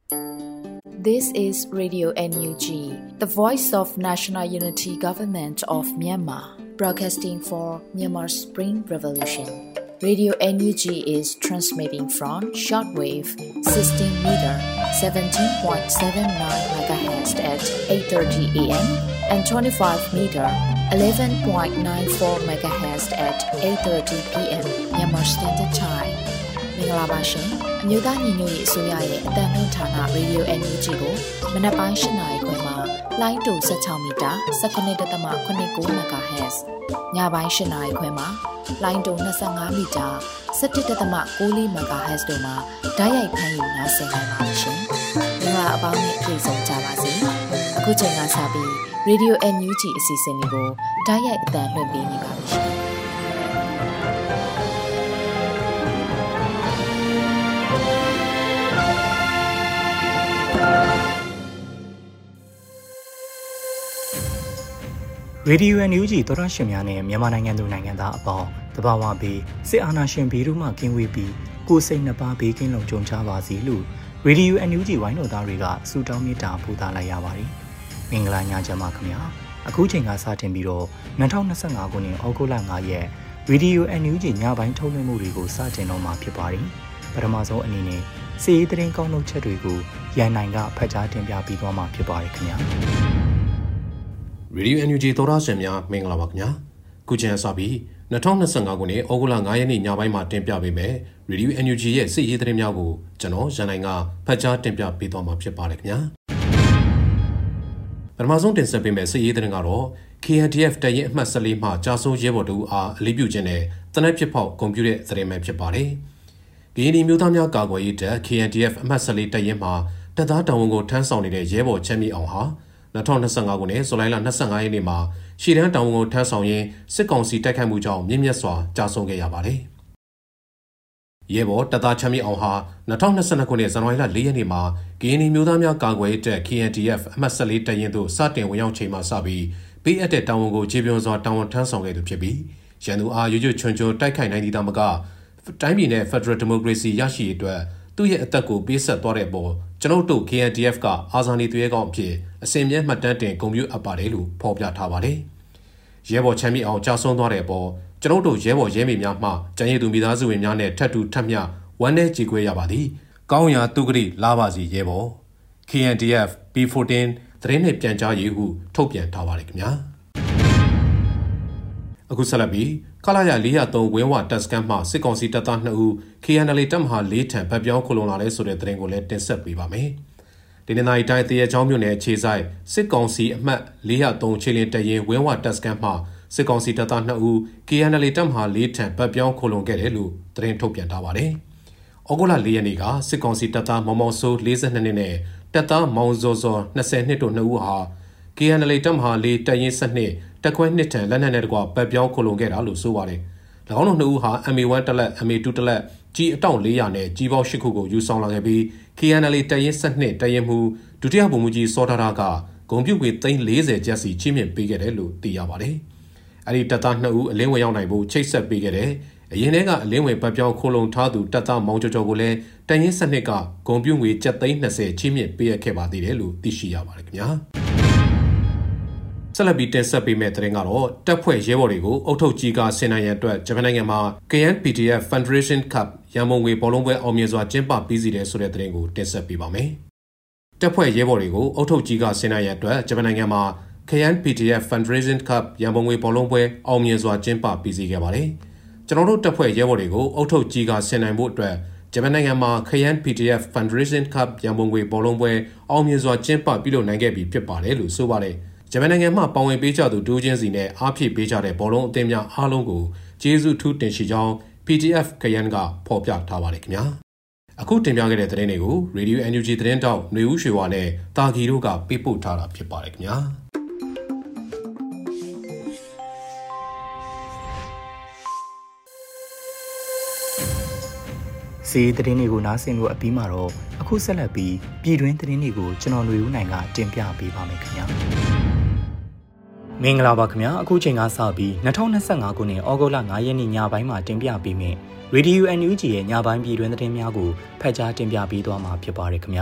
This is Radio NUG, the voice of National Unity Government of Myanmar, broadcasting for Myanmar's Spring Revolution. Radio NUG is transmitting from shortwave 16 meter 17.79 MHz at 8:30 AM and 25 meter 11.94 MHz at 8:30 PM Myanmar Standard Time. မင်္ဂလာပါရှင်။မြို့သားညီညွတ်ရေးအစိုးရရဲ့အသံလွှင့်ဌာန Radio NUG ကိုမနက်ပိုင်း 8 နာရီခွဲမှာလိုင်းတူ16မီတာ19.89 MHz ညပိုင်း 8 နာရီခွဲမှာလိုင်းတူ25မီတာ17.94 MHz တို့မှာဓာတ်ရိုက်ဖမ်းယူနိုင်စေနိုင်ပါရှင်။မင်္ဂလာအပေါင်းနဲ့ပြည့်စုံကြပါစေ။အခုချိန်ကစပြီး Radio NUG အစီအစဉ်လေးကိုဓာတ်ရိုက်အသံလွှင့်ပေးနေပါပြီရှင်။ Radio NUG သောရရှင်များနဲ့မြန်မာနိုင်ငံသူနိုင်ငံသားအပေါင်းတဘာဝပြီးစစ်အာဏာရှင်ပြည်သူမှကင်းဝေးပြီးကိုယ်စိတ်နှပါဘေးကင်းလုံခြုံကြပါစေလို့ Radio NUG ဝိုင်းတော်သားတွေကဆုတောင်းမေတ္တာပို့သလိုက်ရပါတယ်။မင်္ဂလာညချမ်းပါခင်ဗျာ။အခုချိန်ကစတင်ပြီးတော့2025ခုနှစ်ဩဂုတ်လ9ရက် Radio NUG ညပိုင်းထုတ်လွှင့်မှုတွေကိုစတင်တော့မှာဖြစ်ပါတယ်။ပထမဆုံးအနေနဲ့စီးရီးသတင်းကောင်းထုတ်ချက်တွေကိုရန်နိုင်ကဖတ်ကြားတင်ပြပေးသွားမှာဖြစ်ပါတယ်ခင်ဗျာ။ Radio NUG သောရရှင်များမင်္ဂလာပါခင်ဗျာခုချိန်အစပြီး2025ခုနှစ်ဩဂုတ်လ9ရက်နေ့ညပိုင်းမှာတင်ပြပေးမယ် Radio NUG ရဲ့စစ်ရေးသတင်းများကိုကျွန်တော်ရန်နိုင်ကဖတ်ကြားတင်ပြပေးသွားမှာဖြစ်ပါတယ်ခင်ဗျာပထမဆုံးတင်ဆက်ပေးမယ်စစ်ရေးသတင်းကတော့ KNDF တရင်အမှတ်14မှကြာဆုံးရဲဘော်တို့အားအလေးပြုခြင်းနဲ့တနက်ဖြစ်ဖောက်ကွန်ပျူတာသတင်းပဲဖြစ်ပါတယ်ကရင်မျိုးသားများကာကွယ်ရေးတပ် KNDF အမှတ်14တရင်မှာတပ်သားတောင်ဝန်ကိုထမ်းဆောင်နေတဲ့ရဲဘော်ချမ်းမြေအောင်ဟာ2025ခုနှစ်ဇူလိုင်လ25ရက်နေ့မှာရှီတန်းတောင်ဝန်ကိုထမ်းဆောင်ရင်းစစ်ကောင်စီတိုက်ခိုက်မှုကြောင့်မြင့်မြတ်စွာကြာဆုံးခဲ့ရပါတယ်။ရဲဘော်တပ်သားချမ်းမြေအောင်ဟာ2022ခုနှစ်ဇန်နဝါရီလ4ရက်နေ့မှာကရင်မျိုးသားများကာကွယ်ရေးတပ် KNDF အမှတ်14တရင်သို့စတင်ဝင်ရောက်ချိန်မှစပြီးပေးအပ်တဲ့တောင်ဝန်ကိုခြေပြုံစွာတောင်ဝန်ထမ်းဆောင်ခဲ့သူဖြစ်ပြီးရန်သူအားရွရွချွန်ချွန်တိုက်ခိုက်နိုင်သည့်တောင်မကတိုင်းပြည်နဲ့ Federal Democracy ရရှိရေးအတွက်သူ့ရဲ့အသက်ကိုပေးဆက်သွားတဲ့အပေါ်ကျွန်ုပ်တို့ KNDF ကအာဇာနည်သူရဲကောင်းအဖြစ်အစဉ်မြဲမှတ်တမ်းတင်ဂုဏ်ပြုအပ်ပါတယ်လို့ဖော်ပြထားပါတယ်။ရဲဘော်ချမ်းမြေအောင်ကြာဆုံးသွားတဲ့အပေါ်ကျွန်ုပ်တို့ရဲဘော်ရဲမေများမှကျန်ရည်သူမိသားစုဝင်များနဲ့ထပ်တူထပ်မျှဝမ်းနည်းကြေကွဲရပါသည်။ကောင်းရာသူဂတိလာပါစီရဲဘော် KNDF P14 သတင်းနဲ့ပြန်ကြားရေးဟုထုတ်ပြန်ထားပါတယ်ခင်ဗျာ။အခုဆက်လက်ပြီးခလာရ403ဝင်းဝတပ်စခန်းမှစစ်ကောင်စီတပ်သား2ဦး KNL တပ်မဟာ4ထံဗတ်ပြောင်းခုလုံလာတဲ့ဆိုတဲ့သတင်းကိုလည်းတင်ဆက်ပေးပါမယ်။ဒီနေ့တိုင်းတရချောင်းမြို့နယ်အခြေဆိုင်စစ်ကောင်စီအမှတ်403ခြေလင်းတရင်ဝင်းဝတပ်စခန်းမှစစ်ကောင်စီတပ်သား2ဦး KNL တပ်မဟာ4ထံဗတ်ပြောင်းခုလုံခဲ့တယ်လို့သတင်းထုတ်ပြန်ထားပါတယ်။ဩဂုတ်လ4ရက်နေ့ကစစ်ကောင်စီတပ်သားမောင်မောင်စိုး42နှစ်နဲ့တပ်သားမောင်စောစော20နှစ်တို့2ဦးဟာ KNL တပ်မဟာ4တရင်7နှစ်တက်ခွဲနှစ်ထံလက်နက်နဲ့တကွပတ်ပြောင်းခုလုံခဲ့တာလို့ဆိုပါတယ်။၎င်းတို့2ဦးဟာ MA1 တလက် MA2 တလက်ကြီးအတောင့်400နဲ့ကြီးပေါင်း8ခုကိုယူဆောင်လာခဲ့ပြီး KNL တရင်7နှစ်တရင်မှုဒုတိယဗိုလ်မှူးကြီးစောထားတာကဂုံပြုတ်ကွေ340ကျပ်စီချင်းမြင့်ပေးခဲ့တယ်လို့သိရပါတယ်။အဲဒီတပ်သား2ဦးအလင်းဝင်ရောက်နိုင်ဖို့ချိတ်ဆက်ပေးခဲ့တယ်။အရင်တည်းကအလင်းဝင်ပတ်ပြောင်းခုလုံထားသူတပ်သားမောင်ကျော်ကျော်ကိုလည်းတရင်7နှစ်ကဂုံပြုတ်ငွေကျပ်320ချင်းမြင့်ပေးခဲ့ပါသေးတယ်လို့သိရှိရပါတယ်ခင်ဗျာ။ဆက်လက်ပြီးတင်ဆက်ပေးမယ့်သတင်းကတော့တပ်ဖွဲ့ရဲဘော်တွေကိုအုပ်ထုတ်ကြီးကဆင်နိုင်ရန်အတွက်ဂျပန်နိုင်ငံမှာ KNPTF Federation Cup ရန်ပုံငွေဘောလုံးပွဲအောင်မြင်စွာကျင်းပပြီးစီးတယ်ဆိုတဲ့သတင်းကိုတင်ဆက်ပေးပါမယ်။တပ်ဖွဲ့ရဲဘော်တွေကိုအုပ်ထုတ်ကြီးကဆင်နိုင်ရန်အတွက်ဂျပန်နိုင်ငံမှာ KNPTF Federation Cup ရန်ပုံငွေဘောလုံးပွဲအောင်မြင်စွာကျင်းပပြီးစီးခဲ့ပါတယ်။ကျွန်တော်တို့တပ်ဖွဲ့ရဲဘော်တွေကိုအုပ်ထုတ်ကြီးကဆင်နိုင်ဖို့အတွက်ဂျပန်နိုင်ငံမှာ KNPTF Federation Cup ရန်ပုံငွေဘောလုံးပွဲအောင်မြင်စွာကျင်းပပြုလုပ်နိုင်ခဲ့ပြီဖြစ်ပါတယ်လို့ဆိုပါတယ်။ဂျပန်နိုင်ငံမှာပါဝင်ပေးကြသူဒိုးချင်းစီနဲ့အားဖြည့်ပေးကြတဲ့ဘောလုံးအသင်းများအားလုံးကိုကျေးဇူးထူးတင်ရှိကြောင်း PTF ကယန်ကဖော်ပြထားပါတယ်ခင်ဗျာအခုတင်ပြခဲ့တဲ့သတင်းတွေကို Radio NUG သတင်းတောက်ຫນွေဦးရွှေဝါနဲ့တာဂီတို့ကပေးပို့ထားတာဖြစ်ပါတယ်ခင်ဗျာစီးသတင်းတွေကိုနားဆင်လို့အပြီးမှာတော့အခုဆက်လက်ပြီးပြည်တွင်းသတင်းတွေကိုကျွန်တော်ຫນွေဦးနိုင်ကတင်ပြပေးပါမယ်ခင်ဗျာမင်္ဂလာပါခင်ဗျာအခုချိန်ကစပြီး2025ခုနှစ်ဩဂုတ်လ9ရက်နေ့ညပိုင်းမှာတင်ပြပေးမယ့် Radio NUG ရဲ့ညပိုင်းပြည်တွင်သတင်းများကိုဖတ်ကြားတင်ပြပေးသွားမှာဖြစ်ပါတယ်ခင်ဗျာ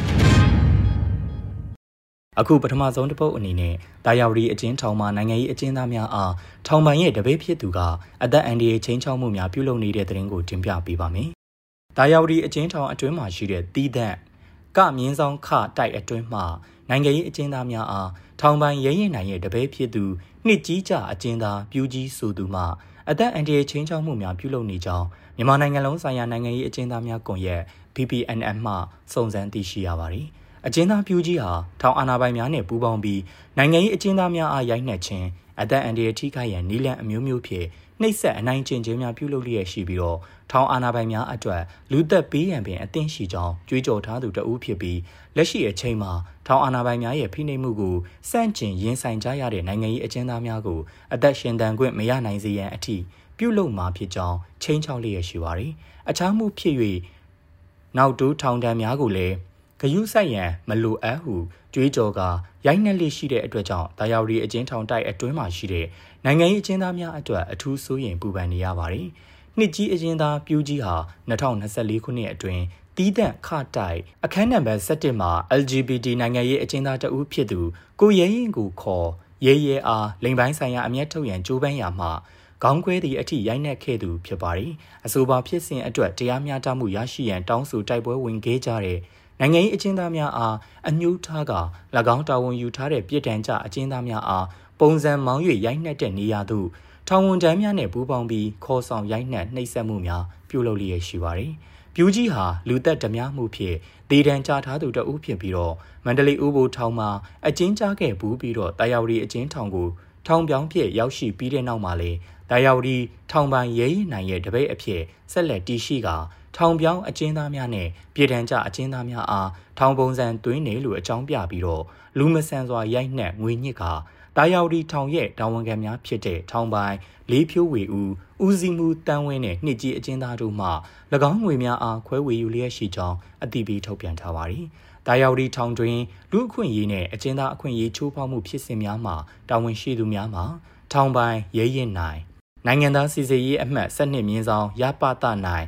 အခုပထမဆုံးတစ်ပုတ်အနေနဲ့တာယာဝတီအကျဉ်းထောင်မှာနိုင်ငံရေးအကျဉ်းသားများအားထောင်ပန်ရဲ့တပိတ်ဖြစ်သူကအသက်အန္တရာယ်ချင်းချောက်မှုများပြုလုပ်နေတဲ့သတင်းကိုတင်ပြပေးပါမယ်တာယာဝတီအကျဉ်းထောင်အတွင်းမှာရှိတဲ့တီးသန့်ကမြင်းဆောင်ခတိုက်အတွင်းမှာနိုင်ငံရေးအကျဉ်းသားများအားထောင်ပန်ရဲရင်နိုင်ရဲ့တပိတ်ဖြစ်သူနှစ်ကြီးကြအကျဉ်းသားပြူကြီးဆိုသူမှအသက်အန္တရာယ်ချင်းချောက်မှုများပြုလုပ်နေကြောင်းမြန်မာနိုင်ငံလုံးဆိုင်ရာနိုင်ငံရေးအကျဉ်းသားများကွန်ရက် PPNM မှစုံစမ်းသိရှိရပါတယ်အကျဉ်းသားပြူကြီးဟာထောင်အာဏာပိုင်များနဲ့ပူးပေါင်းပြီးနိုင်ငံရေးအကျဉ်းသားများအားရိုက်နှက်ခြင်းအသက်အန္တရာယ်ထိခိုက်ရန်နည်းလမ်းအမျိုးမျိုးဖြင့်နှိပ်စက်အနိုင်ကျင့်ခြင်းများပြုလုပ်လျက်ရှိပြီးတော့ထောင်အာဏာပိုင်များအတွက်လူသက်ပေးရန်ပင်အသင့်ရှိကြောင်းကြွေးကြော်ထားသူတဦးဖြစ်ပြီးလက်ရှိအချိန်မှာထောင်အာဏာပိုင်များရဲ့ဖိနှိပ်မှုကိုစန့်ကျင်ရင်ဆိုင်ကြရတဲ့နိုင်ငံရေးအကျဉ်းသားများကိုအသက်ရှင်သန်ခွင့်မရနိုင်စေရန်အထိပြုလုပ်မှာဖြစ်ကြောင်းချိန်ချောက်လျက်ရှိပါသည်အခြားမှုဖြစ်၍နောက်တိုးထောင်ဒဏ်များကိုလည်းဂယုဆိုင်ရန်မလိုအပ်ဟုကြွေးကြော်ကရိုက်နှက်လေးရှိတဲ့အတွက်ကြောင့်တာယာဝတီအကျဉ်းထောင်တိုက်အတွင်းမှာရှိတဲ့နိုင်ငံရေးအကျဉ်းသားများအတွက်အထူးစိုးရိမ်ပူပန်နေရပါတယ်။နှစ်ကြီးအကျဉ်းသားပြူကြီးဟာ2024ခုနှစ်အတွင်းတီးသန့်ခတိုက်အခန်းနံပါတ်17မှာ LGBT နိုင်ငံရေးအကျဉ်းသားတဦးဖြစ်သူကိုရဲရင်ကိုခေါ်ရဲရဲအားလိမ်ပိုင်းဆိုင်ရာအမျက်ထုတ်ရန်ကြိုးပမ်းရာမှာခေါင်းခွဲသည့်အထိရိုက်နှက်ခဲ့သူဖြစ်ပါတယ်။အဆိုပါဖြစ်စဉ်အတွက်တရားမျှတမှုရရှိရန်တောင်းဆိုတိုက်ပွဲဝင်ခဲ့ကြတဲ့နိုင်ငံရေးအကျဉ်းသားများအားအညှိုးထားက၎င်းတာဝန်ယူထားတဲ့ပြည်ထံကျအကျဉ်းသားများအားပုံစံမောင်း၍ရိုက်နှက်တဲ့နေရာသို့ထောင်ဝန်ထမ်းများနဲ့ပူးပေါင်းပြီးခေါ်ဆောင်ရိုက်နှက်နှိပ်စက်မှုများပြုလုပ်လျက်ရှိပါတယ်။ပြူကြီးဟာလူသက်ဓမြမှုဖြင့်ဒေတံကြထားသူတဦးဖြစ်ပြီးတော့မန္တလေးဦးဘိုထောင်မှာအကျဉ်းချခဲ့ဘူးပြီးတော့တာယာဝတီအကျဉ်းထောင်ကိုထောင်ပြောင်းဖြစ်ရောက်ရှိပြီးတဲ့နောက်မှာလေတာယာဝတီထောင်ပိုင်ရဲရင်နိုင်ရဲ့တပိတ်အဖြစ်ဆက်လက်တည်ရှိကထောင်ပြောင်းအကျဉ်းသားများနဲ့ပြည်ထံကျအကျဉ်းသားများအားထောင်ပုံစံသွင်းနေလို့အကြောင်းပြပြီးတော့လူမဆန်စွာရိုက်နှက်ငွေညစ်ကတာယာဝတီထောင်ရဲ့တာဝန်ခံများဖြစ်တဲ့ထောင်ပိုင်လေးဖြိုးဝေဦးစီးမှုတန်းဝင်းနဲ့နှစ်ကြီးအကျဉ်းသားတို့မှ၎င်းငွေများအားခွဲဝေယူလျက်ရှိကြောင်းအသိပေးထုတ်ပြန်ထားပါတယ်။တာယာဝတီထောင်တွင်လူအခွင့်အရေးနဲ့အကျဉ်းသားအခွင့်အရေးချိုးဖောက်မှုဖြစ်စဉ်များမှာတာဝန်ရှိသူများမှာထောင်ပိုင်ရဲရင်နိုင်နိုင်ငံသားစီစစ်ရေးအမှတ်12မြင်းဆောင်ရပတနိုင်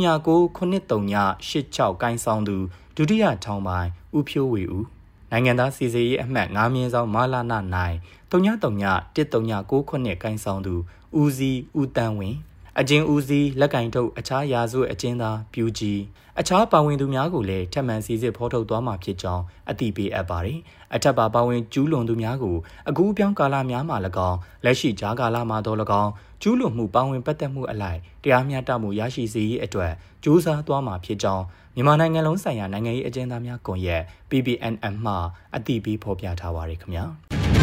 399386ကိုင်းဆောင်သူဒုတိယထောင်ပိုင်ဦးဖြိုးဝေဦးနိုင်ငံသားစီစစ်ရေးအမှတ်9မြင်းဆောင်မလာနာနိုင်331369ကိုင်းဆောင်သူဦးစီးဦးတန်းဝင်းအကျဉ်းဦးစီးလက်ကင်ထုတ်အခြားရာဇဝတ်အကျဉ်းသားပြူကြီးအခြားပါဝင်သူများကိုလည်းထပ်မံစီစစ်ဖော်ထုတ်သွားမှာဖြစ်ကြောင်းအသိပေးအပ်ပါတယ်။အထက်ပါဝင်ကျူးလွန်သူများကိုအကူအပြောင်းကာလများမှာ၎င်းလက်ရှိဂျာကာလမှာတော့၎င်းကျူးလွန်မှုပါဝင်ပတ်သက်မှုအလိုက်တရားမျှတမှုရရှိစေရေးအတွက်ကြိုးစားသွားမှာဖြစ်ကြောင်းမြန်မာနိုင်ငံလုံးဆိုင်ရာနိုင်ငံရေးအကျဉ်းသားများကွန်ရက် PPNM မှအသိပေးဖော်ပြထားပါတယ်ခင်ဗျာ။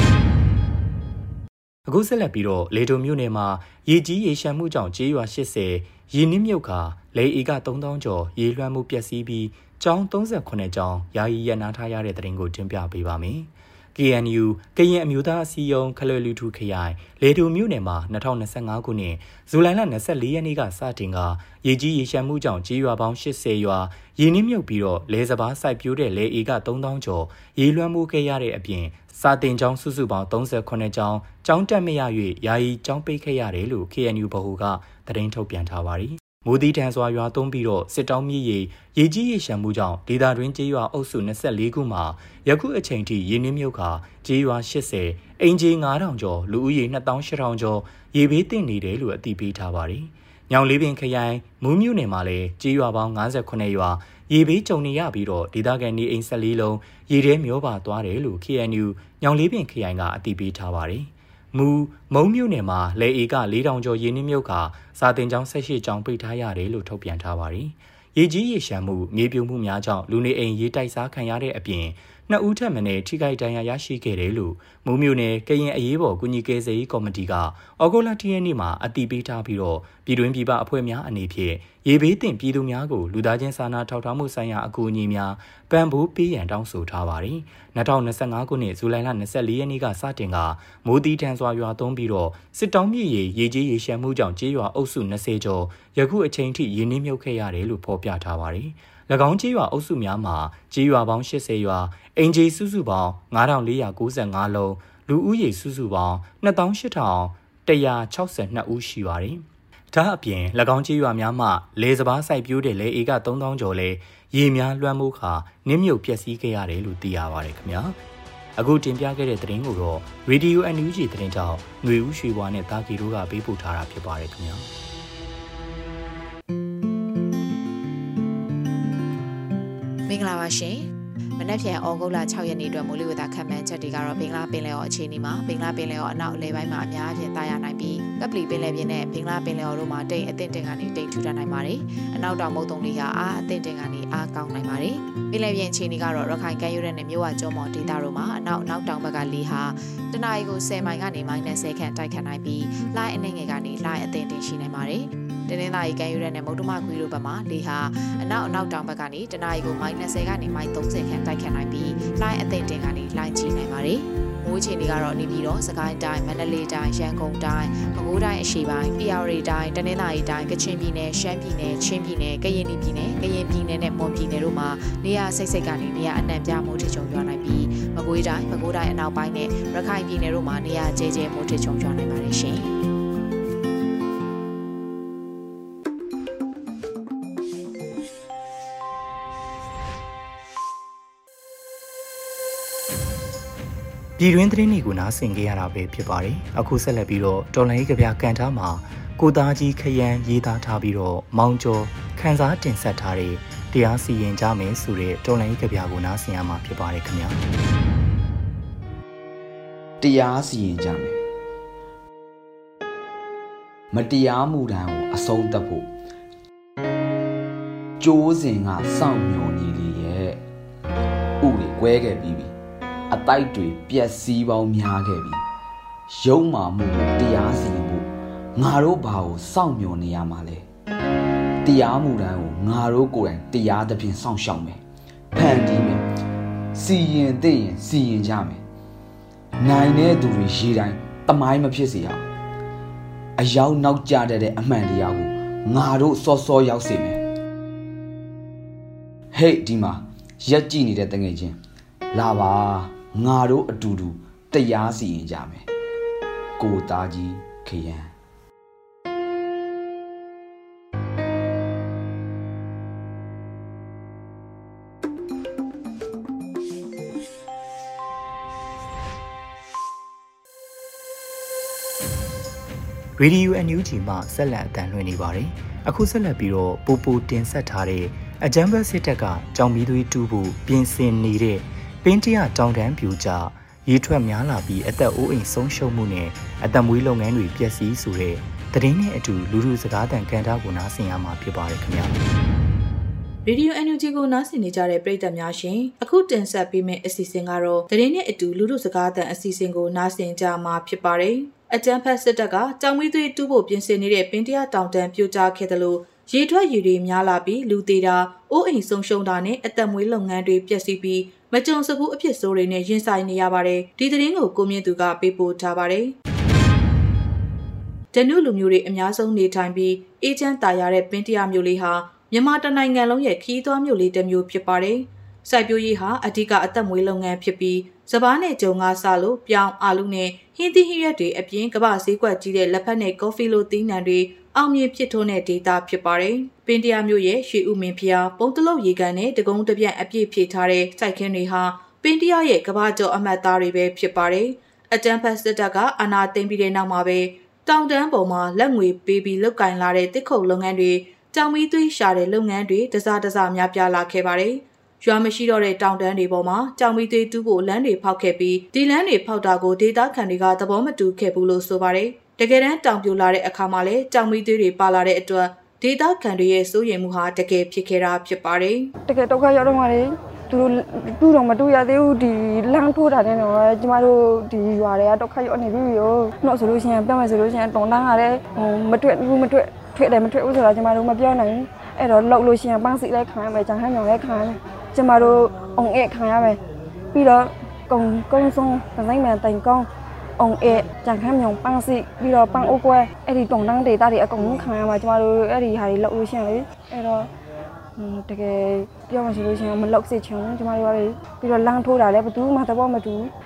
အခုဆက်လက်ပြီးတော့လေတုံမြို့နယ်မှာရေကြီးရေရှမ်းမှုကြောင့်ကျေးရွာ80ရေနစ်မြုပ်ခါလေဧက3000ကျော်ရေလွှမ်းမှုပျက်စီးပြီးကျောင်း38ကျောင်းယာယီရပ်နားထားရတဲ့တဲ့တင်ကိုတင်ပြပေးပါမယ်။ KNU ကရင်အမျိုးသားအစည်းအရုံးခလွယ်လူထုခရိုင်လေတုံမြို့နယ်မှာ2025ခုနှစ်ဇူလိုင်လ24ရက်နေ့ကစတင်ကရေကြီးရေရှမ်းမှုကြောင့်ကျေးရွာပေါင်း80ရွာရေနစ်မြုပ်ပြီးတော့လေစပါးစိုက်ပျိုးတဲ့လေဧက3000ကျော်ရေလွှမ်းမှုခဲ့ရတဲ့အပြင်စာတင်ကျောင်းစုစုပေါင်း38ကျောင်းကျောင်းတက်မရ၍ယာယီကျောင်းပိတ်ခဲ့ရတယ်လို့ KNU ဗဟိုကသတင်းထုတ်ပြန်ထားပါတယ်။မိုးသီးထန်စွာရွာသွန်းပြီးတော့စစ်တောင်းမြစ်ရေကြီးရေရှမ်းမှုကြောင့်ဒေသတွင်းကျေးရွာအုပ်စု24ခုမှာယခုအချိန်ထိရေနစ်မြုပ်ခါကျေးရွာ80အင်ဂျီ9000ကျော်လူဦးရေ2800ကျော်ရေဘေးသင့်နေတယ်လို့အသိပေးထားပါတယ်။ညောင်လေးပင်ခရိုင်မူးမြို့နယ်မှာလည်းကျေးရွာပေါင်း58ရွာရေဘေးကြုံနေရပြီးတော့ဒေသခံနေအိမ်14လုံးရေထဲမျောပါသွားတယ်လို့ KNU ညောင်လေးပင်ခရိုင်ကအသိပေးထားပါတယ်။မုံမြို့နယ်မှာလေဧက4000ကျော်ရေနစ်မြုပ်ခါစာတင်ကျောင်း18ကျောင်းပိတ်ထားရတယ်လို့ထုတ်ပြန်ထားပါတယ်။ရေကြီးရေရှမ်းမှုမြေပြိုမှုများကြောင့်လူနေအိမ်ရေတိုက်စားခံရတဲ့အပြင်နှစ်ဦးထပ်မံထိခိုက်ဒဏ်ရာရရှိခဲ့တယ်လို့မူးမြို့နယ်ကရင်အရေးပေါ်ကုညီကယ်ဆယ်ရေးကော်မတီကဩဂုတ်လ10ရက်နေ့မှာအတည်ပြုထားပြီးတော့ပြည်တွင်းပြည်ပအဖွဲ့များအနေဖြင့်ရေဘေးသင့်ပြည်သူများကိုလူသားချင်းစာနာထောက်ထားမှုဆိုင်ရာအကူအညီများပံ့ပိုးပေးရန်တောင်းဆိုထားပါတယ်။2025ခုနှစ်ဇူလိုင်လ24ရက်နေ့ကစတင်ကမိုးတီးထန်စွာရွာသွန်းပြီးတော့စစ်တောင်းမြစ်ရေကြီးရေရှမ်းမှုကြောင့်ကျေးရွာအုပ်စု20ကျော်ယခုအချိန်ထိရေနစ်မြုပ်ခဲ့ရတယ်လို့ဖော်ပြထားပါတယ်။၎င်းကျေးရွာအုပ်စုများမှာကျေးရွာပေါင်း80ရွာအင်ဂျီစုစုပေါင်း9495လုံးလူဦးရေစုစုပေါင်း28,162 ဦးရှိပါတယ်။ဒါအပြင်၎င်းကျေးရွာများမှလေစပါးစိုက်ပျိုးတဲ့လေဧက3000ကျော်လဲရေများလွှမ်းမိုးခါနစ်မြုပ်ပျက်စီးခဲ့ရတယ်လို့သိရပါတယ်ခင်ဗျာ။အခုတင်ပြခဲ့တဲ့သတင်းကိုတော့ Radio NUG သတင်းကြောင့်ຫນွေဦးရွှေဘွားနဲ့တာကီတို့ကပေးပို့ထားတာဖြစ်ပါတယ်ခင်ဗျာ။မင်္ဂလာပါရှင်မနက်ဖြန်ဩဂုတ်လ6ရက်နေ့အတွက်မိုးလေဝသခန့်မှန်းချက်တွေကတော့ဘင်္ဂလားပင်လယ်အော်အခြေအနေမှာဘင်္ဂလားပင်လယ်အော်အနောက်အလယ်ပိုင်းမှာအများအပြားတာယာနိုင်ပြီးကပလီပင်လယ်ပြင်နဲ့ဘင်္ဂလားပင်လယ်အော်တို့မှာတိမ်အထင်တင်ကနေတိမ်ထူထပ်နိုင်ပါတယ်။အနောက်တောင်မုတ်တုံလေးကအားအထင်တင်ကနေအားကောင်းနိုင်ပါတယ်။ပင်လယ်ပြင်အခြေအနေကတော့ရခိုင်ကမ်းရိုးတန်းနဲ့မြစ်ဝကျွန်းပေါ်ဒေသတို့မှာအနောက်တောင်ဘက်ကလေဟာတနအီကို10မိုင်ကနေ-10ခန့်တိုက်ခတ်နိုင်ပြီးလှိုင်းအနှိမ့်ငယ်ကနေလှိုင်းအထင်တင်ရှိနိုင်ပါတယ်။တနင်္လာရီကမ်းရိုးတန်းနဲ့မုတ်တမခွေတို့ဘက်မှာလေဟာအနောက်တောင်ဘက်ကနေတနအီကို-20ကနေ-30ခန့်တိုက်ခတ်နိုင်ပြီးလှိုင်းအထင်တင်ကနေလှိုင်းကြီးနိုင်ပါတယ်။မိုးချိန်တွေကတော့နေပြီးတော့စကိုင်းတိုင်းမန္တလေးတိုင်းရန်ကုန်တိုင်းပဲခူးတိုင်းအရှေ့ပိုင်းပြည်တော်တိုင်းတနင်္သာရီတိုင်းကချင်ပြည်နယ်ရှမ်းပြည်နယ်ချင်းပြည်နယ်ကရင်ပြည်နယ်နဲ့မွန်ပြည်နယ်တို့မှာနေရာစိတ်ကနေနေရာအနှံ့ပြမိုးထချုံရွာနိုင်ပြီးမကွေးတိုင်းအနောက်ပိုင်းနဲ့ရခိုင်ပြည်နယ်တို့မှာနေရာကျဲမိုးထချုံရွာနိုင်ပါတယ်ရှင်။ပြည်တွင်းသတင်းတွေကိုနားဆင်ကြရတာပဲဖြစ်ပါတယ်။အခုဆက်လက်ပြီးတော့တော်လိုင်းကဗျာကန်ထားမှာကိုသားကြီးခရမ်းရေးသားထားပြီးတော့မောင်ကျော်ခန်းစားတင်ဆက်ထားတဲ့တရားစီရင်ကြမယ်ဆိုတဲ့တော်လိုင်းကဗျာကိုနားဆင်ရမှာဖြစ်ပါတယ်ခင်ဗျာ။တရားစီရင်ကြမယ်မတရားမှုတိုင်းကိုအဆုံးသတ်ဖို့ကြိုးစဉ်ကစောင့်မျှော်နေလေရဲ့ဥတွေကွဲခဲ့ပြီးပြီအတိုက်တွေပျက်စီးပေါင်းများခဲ့ပြီရုံမာမှုကိုတရားစီရင်ဖို့ငါတို့ဘာကိုစောင့်မျှော်နေရမှာလဲတရားမှုတိုင်းကိုငါတို့ကိုယ်တိုင်တရားသဖြင့်စောင့်ရှောက်မယ်ဖန်တီးမယ်စီရင်သိရင်စီရင်ကြမယ်နိုင်တဲ့သူတွေရေတိုင်းတမိုင်းမဖြစ်စေရအောင်အရောက်နောက်ကျတဲ့အမှန်တရားကိုငါတို့စောစောရောက်စေမယ်ဟေ့ဒီမှာရက်ကြည့်နေတဲ့တငယ်ချင်းလာပါငါတို့အတူတူတရားစီရင်ကြမယ်ကိုသားကြီးခရမ်းရေဒီယို NUG မှာဆက်လက်အသံလွှင့်နေပါတယ်။အခုဆက်လက်ပြီးတော့ပူတင်ဆက်ထားတဲ့အကြမ်းဖက်စစ်တပ်ကကြောင်မီးသွေးတူးဖို့ပြင်ဆင်နေတဲ့ပင်းတရတောင်တန်းပြူကြရေထွက်များလာပြီးအသက်အိုးအိမ်ဆုံးရှုံးမှုနဲ့အသက်မွေးလုပ်ငန်းတွေပျက်စီးဆိုတဲ့သတင်းနဲ့အတူလူလူစကားသံကန်တာကိုနားဆင်ရမှာဖြစ်ပါတယ်ခင်ဗျာရေဒီယို NUG ကိုနားဆင်နေကြတဲ့ပရိသတ်များရှင်အခုတင်ဆက်ပေးမယ့်အစီအစဉ်ကတော့သတင်းနဲ့အတူလူလူစကားသံအစီအစဉ်ကိုနားဆင်ကြမှာဖြစ်ပါတယ်အကြမ်းဖက်စစ်တပ်ကကြောင်မီးသွေးတူးဖို့ပြင်ဆင်နေတဲ့ပင်တရတောင်တန်းပြိုကျခဲ့တယ်လို့ရေထွက်ရေတွေများလာပြီးလူသေးတာအိုးအိမ်ဆုံးရှုံးတာနဲ့အသက်မွေးလုပ်ငန်းတွေပျက်စီးပြီးမကြုံစဘူးအဖြစ်ဆိုးတွေနဲ့ရင်ဆိုင်နေရပါတယ်ဒီသတင်းကိုကိုမြင့်သူကပေးပို့ထားပါတယ်ဒနုလူမျိုးတွေအများဆုံးနေထိုင်ပြီးအေးချမ်းသာရတဲ့ပင်တရမြို့လေးဟာမြန်မာတနိုင်ငံလုံးရဲ့ခီးသွွားမြို့လေးတစ်မြို့ဖြစ်ပါတယ်စိုက်ပျိုးရေးဟာအဓိကအသက်မွေးလုပ်ငန်းဖြစ်ပြီးစပားနဲ့ဂျုံငါစလို့ပြောင်းအာလူနဲ့ဟင်းသီးဟင်းရွက်တွေအပြင်ကမ္ဘာဈေးကွက်ကြီးတဲ့လက်ဖက်နဲ့ကော်ဖီလိုသီးနှံတွေအောင်မြင်ဖြစ်ထွန်းတဲ့ဒေတာဖြစ်ပါတယ်။ပင်တရမြို့ရဲ့ရွှေဥမင်းဖျားပုံတလုတ်ရေကန်နဲ့တကုံးတပြန့်အပြည့်ဖြည့်ထားတဲ့စိုက်ခင်းတွေဟာပင်တရရဲ့ကမ္ဘာကျော်အမှတ်သားတွေပဲဖြစ်ပါတယ်။အကြမ်းဖက်စစ်တပ်ကအာဏာသိမ်းပြီးတဲ့နောက်မှာပဲတောင်တန်းပေါ်မှာလက်ငွေပေးပြီးလုတ်ကင်လာတဲ့တစ်ခုလုပ်ငန်းတွေကြောင်မီးသွေးရှာတဲ့လုပ်ငန်းတွေတစားများပြားလာခဲ့ပါတယ်။ရွာမရှိတော့တဲ့တောင်တန်းတွေပေါ်မှာကြောင်မီးသွေးတူးဖို့လမ်းတွေဖောက်ခဲ့ပြီးဒီလမ်းတွေဖောက်တာကိုဒေသခံတွေကသဘောမတူခဲ့ဘူးလို့ဆိုပါတယ်။တကယ်တမ်းတောင်ပြိုလာတဲ့အခါမှာလည်းကြောင်မီးသွေးတွေပါလာတဲ့အတွက်ဒေသခံတွေရဲ့စိုးရိမ်မှုဟာတကယ်ဖြစ်ခဲ့တာဖြစ်ပါတယ်။တကယ်ဒုက္ခရောက်တော့မှလေသူတို့တူတော့မတူရသေးဘူးဒီလမ်းထိုးတာနဲ့တော့ကျမတို့ဒီရွာတွေကဒုက္ခရောက်နေပြီရော။တော့ဆိုလို့ရှိရင်ပြောမယ်ဆိုလို့ရှိရင်တောင်တန်းကလည်းမတွေ့ထွက်တယ်မထွက်ဘူးဆိုတာကျမတို့မပြောနိုင်ဘူး။အဲ့တော့လောက်လို့ရှိရင်ပန်းစီလိုက်ခံရမယ်ဂျန်ဟန်ညောင်လိုက်ခံရမယ်။ကျမတို့အောင်ဧခံရမယ်။ပြီးတော့ကုန်းဆုံးတိုင်းမှာတိုင်ကောင်းအောင်ဧဂျန်ဟန်ညောင်ပန်းစီပြီးတော့ပန်းအိုးကွဲအဲ့ဒီတောင်တန်းဒေတာတွေအကုန်လုံးခံရမှာကျမတို့အဲ့ဒီဟာတွေလောက်လို့ရှိရင်လေအဲ့တော့တကယ်ပြောမှဆိုလို့ရှိရင်မလောက်စေချင်ဘူးကျမတို့ကပြီးတော့လမ်းထိုးတာလည်းဘယ်သူမှသဘောမတူ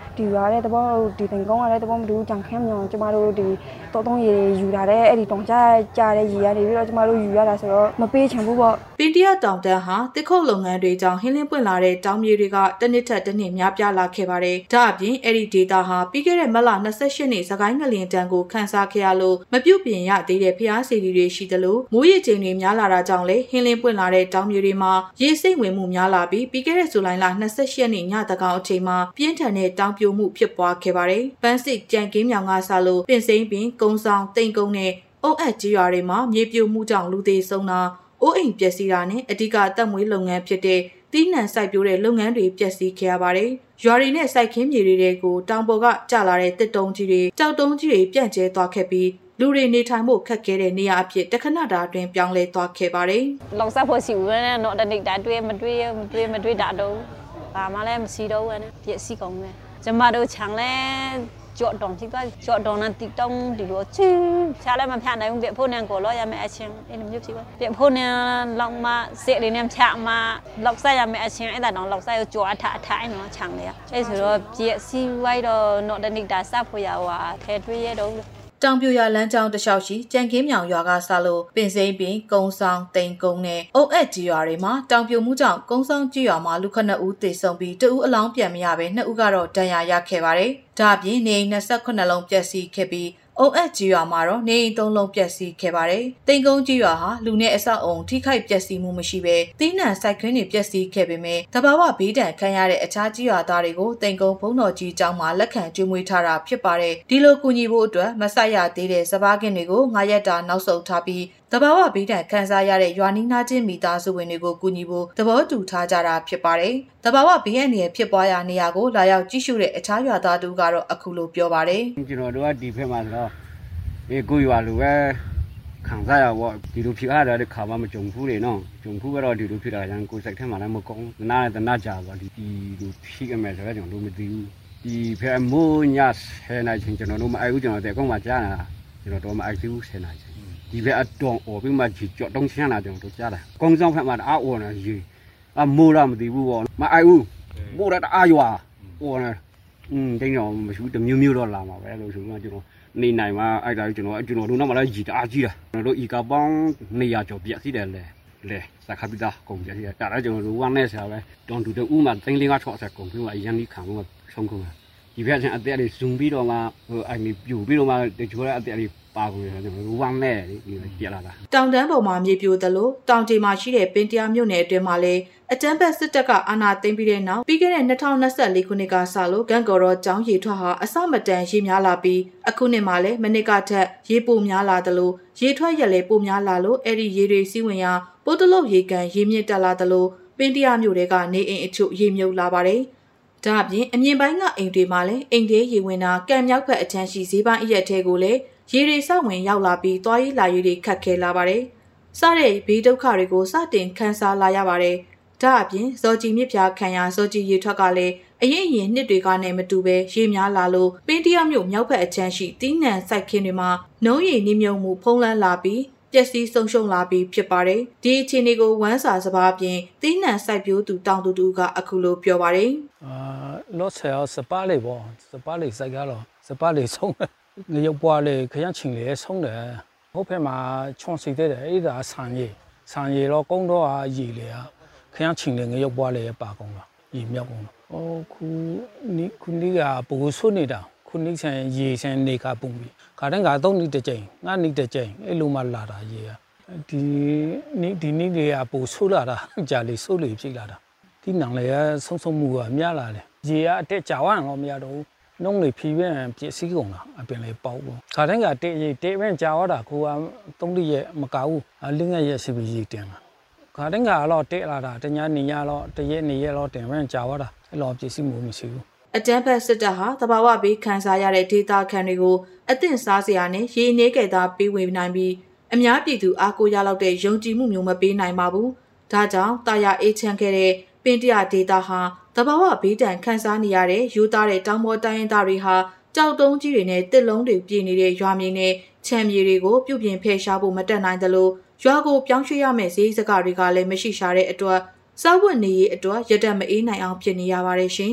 ဒီရွာတဲ့တဘောဒီတင်ကုန်းရတဲ့တဘောမတူကြံခမ်းမြောင်ကျမတို့ဒီတောတုံးရေယူလာတဲ့အဲ့ဒီတောင်ကြတဲ့ရေကနေပြီးတော့ကျမတို့ယူရတာဆိုတော့မပေးချင်ဘူးပေါ့ပင်တရတောင်တန်းဟာတစ်ခုတ်လုပ်ငန်းတွေကြောင့်ဟင်းလင်းပွင့်လာတဲ့တောင်မြေတွေကတစ်နှစ်ထက်တစ်နှစ်များပြားလာခဲ့ပါတယ်ဒါအပြင်အဲ့ဒီဒေတာဟာပြီးခဲ့တဲ့မလ28နှစ်စကိုင်းငလင်တန်းကိုခန်းစားခဲ့ရလို့မပြုတ်ပြင်ရသေးတဲ့ဖျားစီတွေရှိသလိုမိုးရေချိန်တွေများလာတာကြောင့်လေဟင်းလင်းပွင့်လာတဲ့တောင်မြေတွေမှာရေစိမ့်ဝင်မှုများလာပြီးပြီးခဲ့တဲ့ဇူလိုင်လ28ရက်နေ့ညတကောင်အချိန်မှာပြင်းထန်တဲ့တောင်ပြိုမှုဖြစ်ပွားခဲ့ပါတယ်ပန်းစစ်ကြံကင်းမြောင်ကဆလို့ပင်စိမ့်ပင်ကုန်းဆောင်တိမ်ကုန်းနဲ့အုံအက်ကြီးရွာတွေမှာမြေပြိုမှုကြောင့်လူသေးဆုံးတာအိုးအိမ်ပျက်စီးတာနဲ့အဓိကတက်မွေးလုပ်ငန်းဖြစ်တဲ့သီးနှံစိုက်ပျိုးတဲ့လုပ်ငန်းတွေပျက်စီးခဲ့ရပါတယ်။ရွာတွေနဲ့စိုက်ခင်းမြေတွေကိုတောင်ပေါ်ကကျလာတဲ့တစ်တုံးကြီးတွေကြောက်တုံးကြီးတွေပြန့်ကျဲသွားခဲ့ပြီးလူတွေနေထိုင်ဖို့ခက်ခဲတဲ့နေရာအဖြစ်တခဏတာအတွင်းပြောင်းလဲသွားခဲ့ပါတယ်။လောက်စားဖို့ရှိဦးနဲ့တော့တနေ့တာတွေးမတွေးတာတော့ဘာမှလည်းမရှိတော့ဘူးနဲ့ပြည့်စည်ကုန်တယ်။ကျမတို့ခြံလဲကြော့တောင်ที่ก็ကြော့တောင်นั้นติดต้องဒီလိုချင်းချားလည်းမဖြတ်နိုင်ဘူးပြဖို့နဲ့ကိုလောရမယ်အချင်းအဲ့လိုမျိုးဖြစ်ပါပြဖို့နဲ့လောက်မှစစ်လေးနဲ့ချမှလောက်စားရမယ်အချင်းအဲ့ဒါတော့လောက်စားရကြော့အထအဲ့နော်ခြံလေးအဲ့ဆိုတော့ပြည့်စည်ဝိုက်တော့တော့တနေ့တာစဖို့ရဟွာထဲတွေးရတော့တောင်ပြိုရလမ်းကြောင်းတစ်လျှောက်ရှိကြံကင်းမြောင်ရွာကစလို့ပင်စိမ့်ပင်ကုန်းဆောင်တိမ်ကုန်းနဲ့အုံအက်ကြီးရွာတွေမှာတောင်ပြိုမှုကြောင့်ကုန်းဆောင်ကြီးရွာမှာလူ9ဦးသေဆုံးပြီး2ဦးအလောင်းပြန်မရဘဲ2ဦးကတော့ဒဏ်ရာရခဲ့ပါတယ်။ဒါအပြင်နေအိမ်28လုံးပျက်စီးခဲ့ပြီးအုံအက်ကြီးရွာမှာတော့နေအိမ်3လုံးပျက်စီးခဲ့ပါတယ်။တိမ်ကုန်းကြီးရွာဟာလူနဲ့အဆောက်အုံထိခိုက်ပျက်စီးမှုမရှိဘဲသီးနှံစိုက်ခင်းတွေပျက်စီးခဲ့ပေမဲ့တဘာဝဘေးဒဏ်ခံရတဲ့အခြားကြီးရွာသားတွေကိုတိမ်ကုန်းဘုံတော်ကြီးကျောင်းမှာလက်ခံကျွေးမွေးထားတာဖြစ်ပါတယ်။ဒီလိုကူညီဖို့အတွက်မဆက်ရသေးတဲ့စပားကင်းတွေကို9ရက်တာနောက်ဆုတ်ထားပြီးတဘာဝဘေးဒဏ်ခံစားရတဲ့ရွာနီးနားချင်းမိသားစုဝင်တွေကိုကူညီဖို့သဘောတူထားကြတာဖြစ်ပါတယ်။တဘာဝဘေးအန္တရာယ်ဖြစ်ပွားရာနေရာကိုလာရောက်ကြည့်ရှုတဲ့အခြားရွာသားတို့ကတော့အခုလိုပြောပါတယ်။ကျွန်တော်တို့ကဒီဖက်မှာဆိုတော့ကိုရွာလိုပဲခံစားရပေါ့ဒီလိုဖြစ်ရတဲ့ခါမှမကြုံဘူးလေနော်ကြုံဘူးကတော့ဒီလိုဖြစ်တာရန်ကိုစိတ်ထဲမှာလည်းမကောင်းနာကြပါဒီလိုဖြစ်ရမယ်ဆိုတော့ကျွန်တော်တို့မသိဘူးဒီဖက်မိုးည10နာရီကျွန်တော်တို့မအိုက်ဘူးကျွန်တော်တဲ့ကောင်းမှကြားတာကျွန်တော်တို့မအိုက်ဘူး10နာရီဒီဖက်အတော်အော်ပြီးမှကြော့တုံးချမ်းလာကျွန်တော်တို့ကြားတာကောင်းဆောင်ဖက်မှာအားအော်နေရေမိုးလာမသိဘူးပေါ့မအိုက်ဘူးမိုးရတာအားရွာအော်နေတင်းတော့မရှိဘူးတမျိုးတော့လာမှာပဲလို့ဆိုမှကျွန်တော်နေနိုင်မှာအဲ့ဒါကျွန်တော်တို့နောက်မှလည်းကြီးတာကြီးတာကျွန်တော်တို့ဤကပေါင်း200ကျော်ပြည့်စီတယ်လေစကားပြတာကုန်ကြတယ်ဒါလည်းကျွန်တော်တို့ဝမ်းနဲ့ဆရာပဲတောင်တူတူဥမာ3-5-6ကုန်ပြီးမှအရင်ကြီးခံလို့ဆုံးကုန်ဒီဘက်ချင်းအသက်လေးဇုံပြီးတော့မှအဲ့ဒီပြူပြီးတော့မှတချို့လည်းအသက်လေးပါကုန်တယ်ကျွန်တော်တို့ဝမ်းနဲ့ဒီပြလာတာတောင်တန်းပေါ်မှာမြေပြိုသလိုတောင်ကျေမှာရှိတဲ့ပင်တရားမြို့နယ်အတွင်းမှာလည်းအကြမ်းဖက်စစ်တပ်ကအာဏာသိမ်းပြီးတဲ့နောက်ပြီးခဲ့တဲ့2024ခုနှစ်ကစလို့ဂန့်ကော်ရောကျောင်းရေထွက်ဟာအစမတန်ရေများလာပြီးအခုနှစ်မှာလည်းမနစ်ကထက်ရေပိုများလာသလိုရေထွက်ရက်လည်းပိုများလာလို့အဲ့ဒီရေတွေစီးဝင်ရာပိုးတလုတ်ရေကန်ရေမြင့်တက်လာသလိုပင်တရားမြို့တွေကနေအိမ်အချို့ရေမြုပ်လာပါတယ်။ဒါအပြင်အမြင့်ပိုင်းကအိမ်တွေမှာလည်းအိမ်သေးရေဝင်တာကံမြောက်ဖက်အချမ်းရှိဈေးပိုင်းအရက်ထဲကိုလည်းရေတွေဆောက်ဝင်ရောက်လာပြီးသွားရေးလာရေးတွေခက်ခဲလာပါတယ်။စတဲ့ဘေးဒုက္ခတွေကိုစတင်ခန်းစားလာရပါတယ်။ဒါအပြင်ဇော်ကြီးမြစ်ပြားခံရဇော်ကြီးရေထွက်ကလည်းအရင်နှစ်တွေကနဲ့မတူပဲရေများလာလို့ပင်တရမြို့မြောက်ဖက်အချမ်းရှိတီးနှံစိုက်ခင်းတွေမှာနှုံးရည်နှိမ့်မြုံမှုဖုံးလန်းလာပြီးပျက်စီးဆုံးရှုံးလာပြီးဖြစ်ပါတယ်။ဒီအခြေအနေကိုဝမ်းစာစပါးပြင်တီးနှံစိုက်ပျိုးသူတောင်တူကအခုလိုပြောပါတယ်လောဆယ်စပါးလေးပေါ့စပါးလေးစိုက်ကတော့စပါးလေးဆုံးငရုတ်ပွားလေးခရမ်းချင်လေးဆုံးတယ်ဟုတ်ဖက်မှာချွန်စီတဲ့အဲ့ဒါဆန်ရည်တော့ကုန်းတော့ရည်လေခရမ်းချင်လေးငရုတ်ပွားလေးပါကုန်တာရည်မြောက်ကုန်တော့ခုနီးကပူဆွနေတာခုနီးဆန်ရည်ဆန်နေကပုံပြီးခါတိုင်းက3နှစ်တစ်ကြိမ်9နှစ်တစ်ကြိမ်အဲ့လိုမှလာတာရေဒီနေ့တွေကပူဆိုးလာတာကြာလေဆိုးလေဖြစ်လာတာဒီနောင်လေဆုံးမှုကများလာတယ်ရေကအတက်ကြာဝမ်းတော့မရတော့ဘူးနှုံးလေဖြီးပြန်ပြည့်စည်ကုန်တာအပင်လေပေါက်ဘူးခါတိုင်းကတေပြန်ကြာတော့ကိုက3နှစ်ရဲ့မကောက်ဘူးလင်းငယ်ရဲ့စီပီရေတင်လာခါတိုင်းကတော့တက်လာတာတညာနေရတော့တရက်နေရတော့တင်ပြန်ကြာတော့အဲ့လိုပြည့်စည်မှုမရှိဘူးအတန်းဖက်စစ်တပ်ဟာတဘာဝဘေးခံစားရတဲ့ဒေသခံတွေကိုအသင့်စားစရာနဲ့ရေအနေကဲ့သားပေးဝေနိုင်ပြီးအများပြည်သူအားကိုးရလောက်တဲ့ယုံကြည်မှုမျိုးမပေးနိုင်ပါဘူး။ဒါကြောင့်တာယာအေးချမ်းခဲ့တဲ့ပင်တရဒေသဟာတဘာဝဘေးဒဏ်ခံစားနေရတဲ့ယူသားတဲ့တောင်ပေါ်တိုင်းရင်းသားတွေဟာကြောက်တုံးကြီးတွေနဲ့တစ်လုံးတွေပြည့်နေတဲ့ရွာမြေနဲ့ခြံမြေတွေကိုပြုပြင်ဖယ်ရှားဖို့မတက်နိုင်သလိုရွာကိုပြောင်းရွှေ့ရမယ့်ဈေးစကားတွေကလည်းမရှိရှာတဲ့အတွက်စားဝတ်နေရေးအတွက်ရတက်မအေးနိုင်အောင်ဖြစ်နေရပါတယ်ရှင်။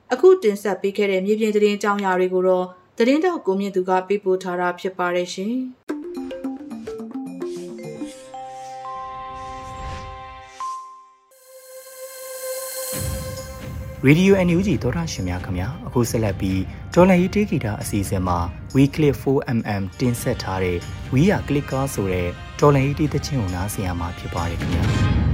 အခုတင်ဆက်ပေးခဲ့တဲ့မြေပြင်သတင်းအကြောင်းအရာတွေကိုတော့သတင်းတောက်ကိုမြင့်သူကပေးပို့ထားတာဖြစ်ပါတယ်ရှင်။ Radio NUG သောတာရှင်များခင်ဗျာအခုဆက်လက်ပြီးဒေါ်လာရေးတေးဂီတာအစီအစဉ်မှာ Weekly 4mm တင်ဆက်ထားတဲ့ We Are Clicker ဆိုတဲ့ဒေါ်လာရေးတေးသချင်းကိုနားဆင်ရမှာဖြစ်ပါတယ်ခင်ဗျာ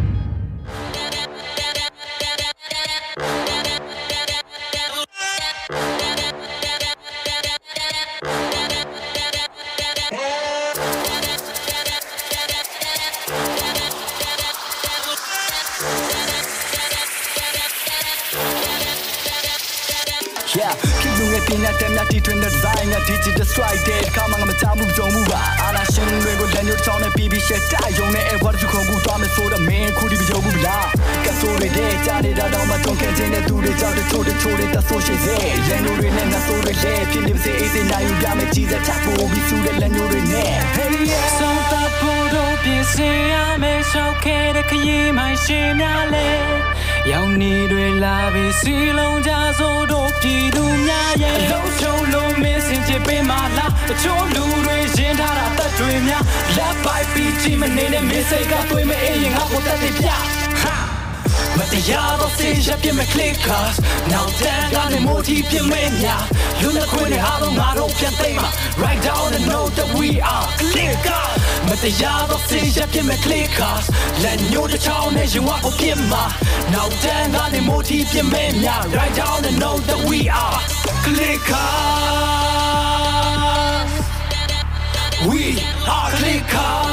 ဖြစ်လူငယ်ပြင်တဲ့မြတ်တီထွင်တဲ့ design နဲ့ digital strike တဲ့ခါမှငါမကြောက်ဘူးကြုံမှုပါအာနာရှင်တွေကိုလက်ညှိုးချောင်းနဲ့ပြီးပြီးရှက်တိုက်ရုံနဲ့အဲ့ဘာတစ်ခုခုသွားမယ်ဆိုတော့မင်းခုဒီမယုံဘူးလားကဆိုးတွေကြားနေတာတော့မတုံ့ခဲ့ခြင်းတဲ့သူတွေကြောင့်တချို့တွေတဆိုးရှိစေလက်ညှိုးတွေနဲ့ငါဆိုးတွေလဲဖြစ်နေပါစေအေးစေနိုင်ယူပြမယ်ကြီးစက်ချဖို့ပြီးစုတဲ့လက်ညှိုးတွေနဲ့ Hey yeah ဆုံးသတ်ဖို့တော့ပြင်ဆင်ရမယ်ရှောက်ခဲ့တဲ့ခရီးမှရှင်များလဲရောင်နေတွေလာပြီးစီလုံးကြဆိုတော့ပြည်သူများရဲ့လုံးချုံလုံးမင်းစင်ချစ်ပေးမလားအချို့လူတွေရင်ထားတာတက်တွေများလက်ပိုက်ပြီးကြည့်မနေနဲ့မင်းစိတ်ကတွေးမအေးရင်ငါ့ကိုတက်တယ်ပြဟာမတရားတော့စေရပြမ clickers now that ကနေမိုတီပြမင်းများလူလက်ခွေးတွေအားလုံးငါတို့ပြန်သိမ်းမှာ right down and know that we are clickers မတရားတော့စေရပြမ clickers လက်ညှိုးတစ်ချောင်းနဲ့ရင်ဝကိုပြမှာ now that ကနေမိုတီပြမင်းများ right down and know that we are clickers we are clickers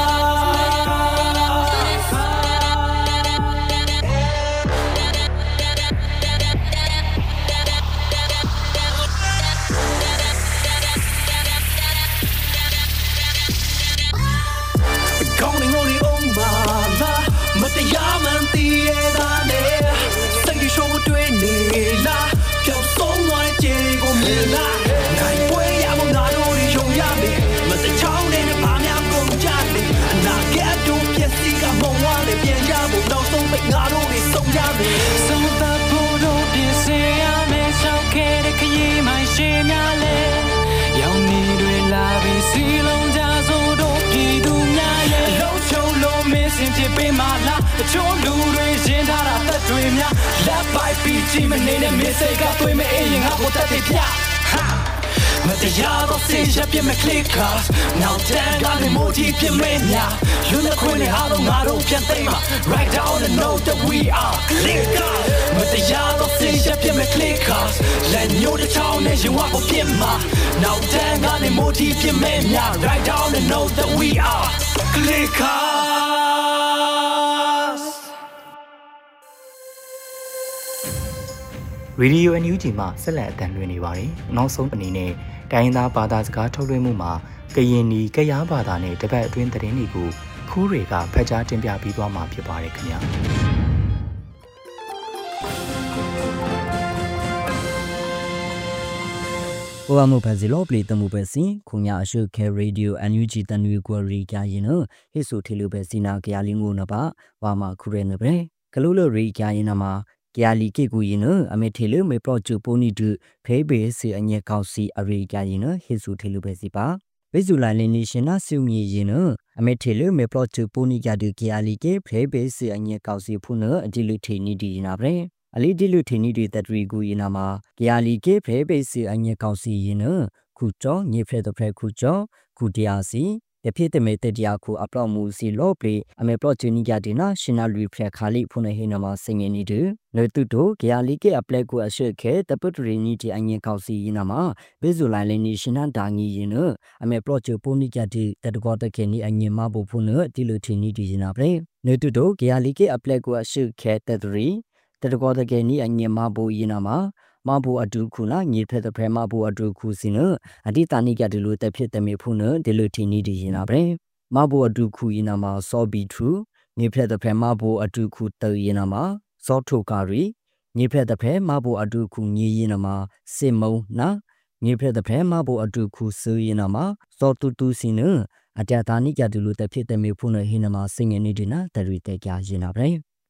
ငါတို့တွေဆုံးကြမယ်ဆုံးသတ်ဖို့တော့ပြင်ဆင်ရမယ်ရှောက်ခဲ့တဲ့ခရီးမှရှင်များလဲရောင်နေတွေလာပြီးစီလုံးကြဆိုတော့ပြည်သူများရဲ့လုံးချုံလုံးမင်းစင်ချစ်ပေးမလားအချို့လူတွေရင်ထားတာတက်တွေများလက်ပိုက်ပြီးကြည့်မနေနဲ့မင်းစိတ်ကတွေးမအေးရင်ငါ့ကိုတက်တယ်ပြဟာမတရားတော့စေရပြမ clickers now that ကနေမိုတီပြမင်းများလူလက်ခွေးတွေအားလုံးငါတို့ပြန်သိမ်းမှာ right down and know that we are clickers မတရားတော့စေရပြမ clickers လက်ညှိုးတစ်ချောင်းနဲ့ရင်ဝကိုပြမှာ now that ကနေမိုတီပြမင်းများ right down and know that we are clickers Radio NUG မှာဆက်လက်အသံလွှင့်နေပါတယ်။နောက်ဆုံးအနေနဲ့တိုင်းရင်းသားဘာသာစကားထုတ်လွှင့်မှုမှာကရင်နီကရားဘာသာနဲ့တပတ်အတွင်းသတင်းတွေကိုခူးတွေကဖတ်ကြားတင်ပြပြီးသွားမှာဖြစ်ပါတယ်ခင်ဗျာ။ကိုအမှုဖက်စီလောပလီတမှုပဲစီခုညာအရှုခဲ Radio NUG တန်နွေကွာရီကြရင်နော်ဟစ်ဆိုထေလူပဲစီနာကရလင်းကိုနပါဝါမခူရဲနပဲကလူလရီကြရင်နမှာကရလီကေကူရင်နအမေထေလူမေပရော့ချူပိုနီဒူဖေးဘေးစီအညက်ကောက်စီအရီကြရင်နဟစ်ဆိုထေလူပဲစီပါဝိဇူလိုင်းလင်းနေရှင်နာစုမြည်ရင်နအမေထေလူမေပရော့ချူပိုနီကြဒူကရလီကေဖေးဘေးစီအညက်ကောက်စီဖုနအဒီလူထေနီဒီနာပဲအလီဒီလူထေနီဒီတတရီကူရင်နာမှာကရလီကေဖေးဘေးစီအညက်ကောက်စီရင်နခုကြောညေဖရက်တဖရက်ခုကြောခုတရားစီတဖြစ်တမေတတရားခုအပလော့မူစီလော့ပလီအမေပလော့ချူနီကြဒီနာရှင်နာလူဖရက်ခါလိဖုန်ဟေနမစင်ငင်းနီဒနေတုတိုဂယာလီကေအပလက်ကိုအရှက်ခဲတပတရီနီတီအငင်ကောက်စီရင်နာမှာဘေဇူလိုင်းလင်းနီရှင်နာဒါငီရင်နအမေပလော့ချူပိုနီကြဒီတတကောတခဲနီအငင်မဘူဖုန်ဒီလိုထီနီဒီရင်နာပလေနေတုတိုဂယာလီကေအပလက်ကိုအရှက်ခဲတတရီတတကောတခဲနီအငင်မဘူရင်နာမှာမဘူအတူခုလာညေဖက်တဲ့ဖရမဘူအတူခုစင်အဒီတာနိကဒီလိုတက်ဖြစ်တဲ့မေဖုန်ဒီလိုထီနီဒီရင်နာပလေမဘူအတူခုရင်နာမှာစောဘီထူညေဖက်တဲ့ဖရမဘူအတူခုတရင်နာမှာစောထုကာရီညေဖက်တဲ့ဖဲမဘူအတူခုညေရင်နာမှာစေမုံနာညေဖက်တဲ့ဖဲမဘူအတူခုဆူရင်နာမှာစောတူတူစင်အတတာနိကဒီလိုတက်ဖြစ်တဲ့မေဖုန်ဟိနမှာစင်ငနေဒီနာတရီတက်ကြရင်နာပလေက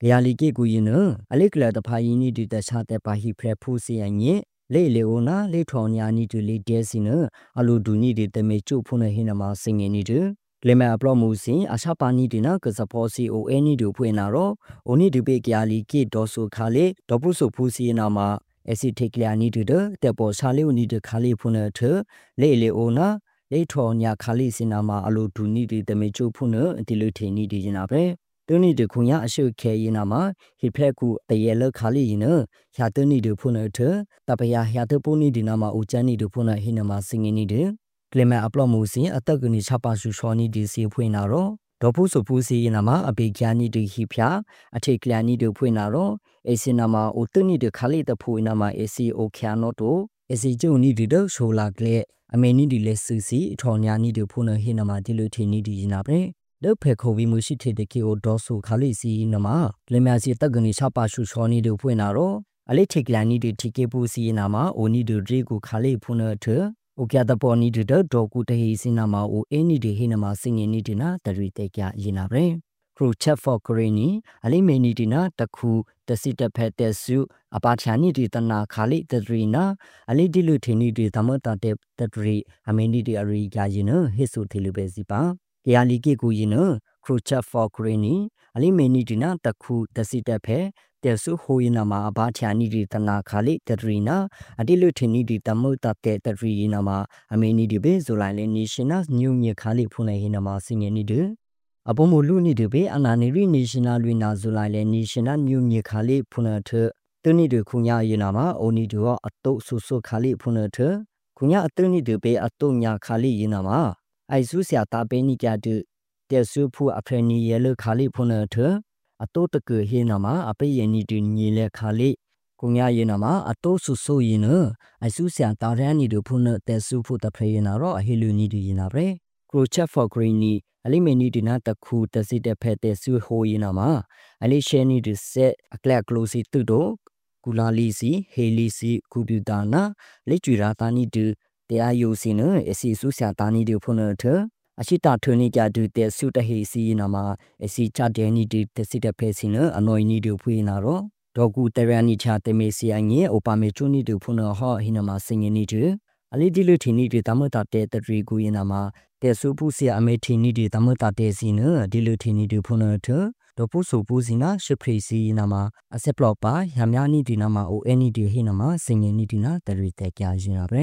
ကရလီကေကူရင်အလိကလာတဖာယင်းနီဒီတခြားတဲ့ပါဟိဖရဖူစီယညေလေအိုနာလေထောင်ညာနီတူလေတဲစီနအလူဒူနီဒီတမေကျုဖုန်ဟိနမစင်ငနီတူလေမအပလော့မှုစင်အရှာပါနီဒီနာကစဖောစီအိုအနီဒူဖွင့်နာတော့အိုနီဒီပေကရလီကေဒေါ်ဆူခါလေဒေါပုဆုဖူစီနာမှာအစီထိကလနီတူတဲ့ပေါ်ရှာလေးဦးနီတခါလေးဖုန်ထလေအိုနာလေထောင်ညာခါလေးစင်နာမှာအလူဒူနီဒီတမေကျုဖုန်ဒီလူထေနီဒီနာပဲတူနီတခုညာအရှုခဲရင်နာမှာဟိဖက်ကူတရေလခါလီရင်ရှာတူနီဒူဖုန်ထတပယာရှာတူပိုနီဒီနာမှာဦးချန်နီဒူဖုန်ဟိနမှာစင်ငနီဒီကလမအပလော့မှုစင်အတက်ကနီချပါဆူရှောနီဒီစီဖွင့်နာတော့ဒေါ်ဖုဆုဖူစီရင်နာမှာအပေကျန်နီဒီဟိဖျာအထိကလန်နီဒူဖွင့်နာတော့အေစင်နာမှာဦးတူနီဒခါလီတဖူနာမှာအေစီအိုခါနိုတိုအေစီကျုံနီဒီဒဆိုလာကလေအမေနီဒီလက်ဆူစီထော်ညာနီဒူဖုန်ဟိနမှာဒီလိုထင်းနီဒီနာပဲဒုဖေခိုဝီမှုရှိတဲ့ကေအိုဒေါ်ဆူခါလီစီနမှာလမစီတက်ကနီချပါဆူရှောနီဒူဖွင့်နာတော့အလေးထိကလန်နီဒီတီကေပူစီနာမှာအိုနီဒူဒရီကိုခါလီဖုန်ထโอเคตะปอนีดิดดอกูตะฮีซินามาโอเอนีดิเฮนามาซิงเงนีดินาตะรีเตกะยีนาเรครูเชฟฟอร์กรีนีอะลิเมนีดินาตะคูตะซิตะเพเตซุอปาชานีดิตนาคาลิตะรีนาอะลิดิลุเทนีดิตะมะตะเตตะรีอะเมนีดิอะรีกายีนาเฮซุเทลุเบซิปาเกยาลีเกกูยีนาครูเชฟฟอร์กรีนีอะลิเมนีดินาตะคูตะซิตะเพแต่สุโหยนามาบาชานีดิตนาคาลิตรีนาอดิลุทินีดิตมุตเตตรีนามาอเมนีดิเบโซไลเลนิชนัสนิวเมียคาลิพุนเฮนามาสิงเงนิดอปโมลูนิดิเบอนานิรินิชนาลุนาโซไลเลนิชนัสนิวเมียคาลิพุนเถตุนิดิคุญญาเยนามาโอนิดิออโตสุสุคาลิพุนเถคุญญาอตุนิดิเบอโตญาคาลิเยนามาไอซุเสียตาเปนิกาดุเตสุผู้อเพนีเยลคาลิพุนเถအတိုးတကူဟေနာမှာအပိယနီတူညီလေခါလိကုညာယေနာမှာအတိုးဆူဆူယင်းအဆူဆန်တာရန်နီတူဖုန်တဲ့ဆူဖုတဖေယနာရောအဟီလူနီတူယနာပဲကရိုချက်ဖော်ဂရီနီအလိမေနီဒီနာတခုတစီတဲ့ဖဲတဲ့ဆူဟိုယနာမှာအလိရှဲနီတူဆက်အကလက်ကလိုစီတူတိုကူလာလီစီဟေလီစီကွန်ပျူတာနာလက်ကျွရာတာနီတူတရားယိုစီနအစီဆူဆန်တာနီတူဖုန်တဲ့အရှိတာထွန်းနေကြတူတဲ့ဆုတဟေစီနာမှာအစီချတဲ့နီတူတစီတဲ့ဖဲစီနအနော်နီတူဖွေးနာတော့ဒေါကူတရန်နီချတဲ့မေစီအငယ်အိုပါမေချူနီတူဖုန်ဟောဟိနမှာစင်ငနီတူအလီဒီလူထီနီတူတမတာတဲ့တရီကူယနာမှာတဲ့ဆူပူစီအမေထီနီတူတမတာတဲ့စီနဒီလူထီနီတူဖုန်ထဒေါပူဆူပူစီနာရှပရီစီနာမှာအဆက်ပလော့ပါရမယာနီဒီနာမှာအိုအန်နီတူဟိနမှာစင်ငနီတူနာတရီတဲ့ကြာရင်ရပဲ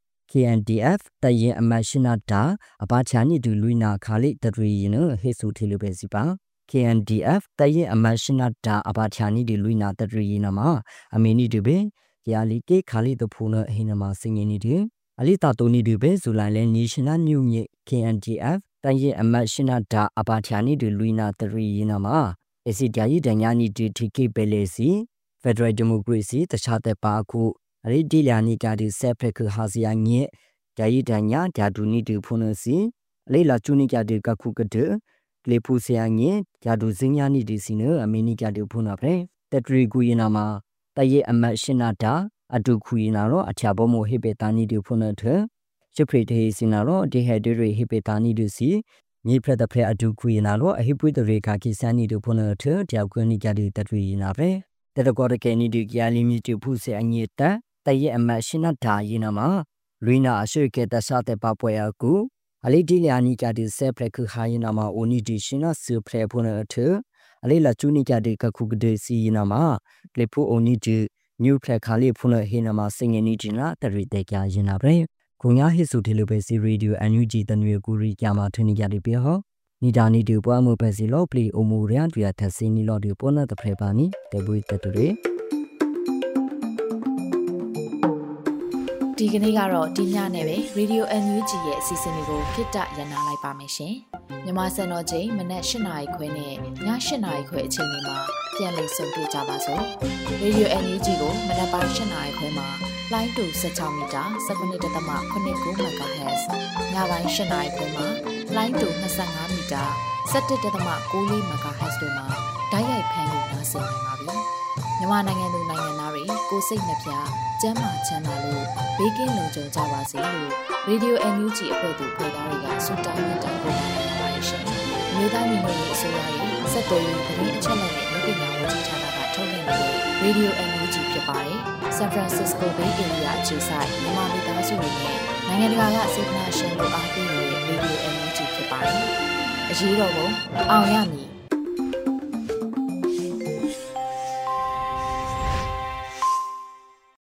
KNDF တရင်အမရှနာတာအပါချာနီဒူလူနာခါလိတရီယနဟေဆူထေလူပဲစီပါ KNDF တရင်အမရှနာတာအပါချာနီဒူလူနာတရီယနမှာအမီနီဒူပဲယာလီကေခါလိတဖူနဟိနမှာစင်ငနီဒီအလီတာတိုနီဒူပဲဇူလိုင်လဲ National New မြေ KNDF တရင်အမရှနာတာအပါချာနီဒူလူနာတရီယနမှာအစီဂျာယီဒညာနီဒီတီကေပဲလေစီ Federal Democracy တခြားတဲ့ပါခုအရိဒီလျာနီကာဒီဆက်ဖက်ခဟာစီယာညေဂျာယီဒညာဂျာဒူနီဒူဖုန်စီအလေးလာချူနီကာဒီကခုကတဲ့ကလေဖူစီယာညေဂျာဒူစင်ညာနီဒီစီနအမီနီကာဒီဖုန်နာပဲတက်ထရီကူယနာမှာတရဲ့အမတ်ရှင်နာတာအဒုခူယနာတော့အချာဘောမိုဟေပေတာနီဒူဖုန်ထရှပရိတေစီနာတော့ဒီဟက်ဒရီဟေပေတာနီဒူစီမြေဖရက်တဖက်အဒုခူယနာတော့အဟိပွေတရေကာကီဆန်နီဒူဖုန်ထတယောက်ကွနီကာဒီတက်ထရီနာပဲတက်တကောတကေနီဒူကီယာလီမီတူဖူစီအညေတတရဲ့အမတ်ရှင်နာတာယနာမှာလူနာအရှိကေတဆတဲ့ပပွဲအကူအလေးဒီလျာနီကြတဲ့ဆက်ဖရက်ခဟာယနာမှာအိုနီဒီရှင်နာဆူဖရက်ဖုန်ထအလေးလာချူနီကြတဲ့ကခုကတဲ့စီနာမှာလေဖူအိုနီဒီညူဖရက်ခါလေးဖုန်ဟေနာမှာစင်ငနီဂျင်လာတရီတဲ့ကြရင်နာပဲခုညာဟစ်စုဒီလိုပဲစီရေဒီယို NUG တနွေကူရီကြမှာထင်းနေကြတဲ့ပြောဟောနီဒါနီဒီပွားမှုပဲစီလောပလီအိုမူရန်တူရထဆင်းနီလောဒီပေါ်နာတဖရက်ပါနီတေဘွေတတူရီဒီကနေ့ကတော့ဒီညနဲ့ပဲ Radio NUG ရဲ့အစီအစဉ်လေးကိုခਿੱတရနာလိုက်ပါမယ်ရှင်။မြန်မာစံတော်ချိန်မနက်၈နာရီခွဲနဲ့ည၈နာရီခွဲအချိန်တွေမှာပြန်လည်ဆုံတွေ့ကြပါစို့။ Radio NUG ကိုမနက်ပိုင်း၈နာရီခွဲမှာလိုင်းတူ16မီတာ19.89 MHz ညပိုင်း၈နာရီခွဲမှာလိုင်းတူ25မီတာ17.94 MHz တို့မှာဓာတ်ရိုက်ဖမ်းလို့နားဆင်နိုင်ပါပြီ။မြန်မာနိုင်ငံသူနိုင်ငံသားတွေကိုစိတ်နှပြကျန်းမာချမ်းသာလို့ဘေးကင်းလုံခြုံကြပါစေလို့ Radio NUG အဖွဲ့သူဖွဲ့သားတွေကဆုတောင်းမြတ်တာပို့တာနေပါတယ်ရှင်။မြေသားညီမတွေအစိုးရရဲ့စက်တော်ရင်သတင်းအချက်အလက်တွေလုပ်ပြဝန်ကြီးဌာနကထုတ်လွှင့်နေတဲ့ Radio NUG ဖြစ်ပါတယ်။ San Francisco Bay Area အခြေစိုက်မြန်မာမိသားစုတွေနဲ့နိုင်ငံတကာကစေတနာရှင်တို့အားပေးနေတဲ့ Radio NUG ဖြစ်ပါတယ်။အရေးတော်ပုံအောင်ရမည်